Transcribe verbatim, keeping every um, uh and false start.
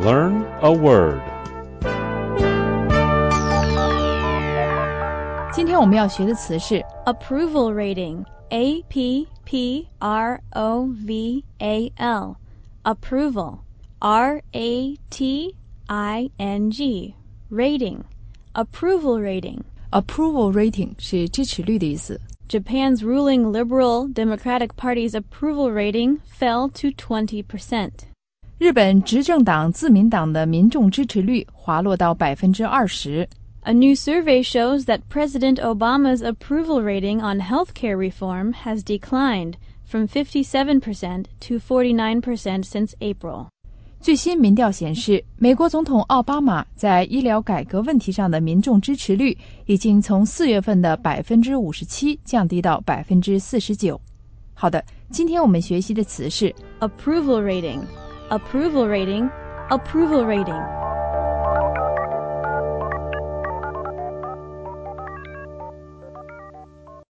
Learn a word. 今天我们要学的词是 approval rating. A P P R O V A L. Approval. R A T I N G. Rating. Approval rating. approval rating 是支持率的意思。 Japan's ruling Liberal Democratic Party's approval rating fell to twenty percent. 日本执政党自民党的民众支持率滑落到百分之二十。 A new survey shows that President Obama's approval rating on healthcare reform has declined from fifty-seven percent to forty-nine percent since April. 最新民调显示，美国总统奥巴马在医疗改革问题上的民众支持率已经从四月份的百分之五十七降低到百分之四十九。好的，今天我们学习的词是 approval rating, approval rating, approval rating.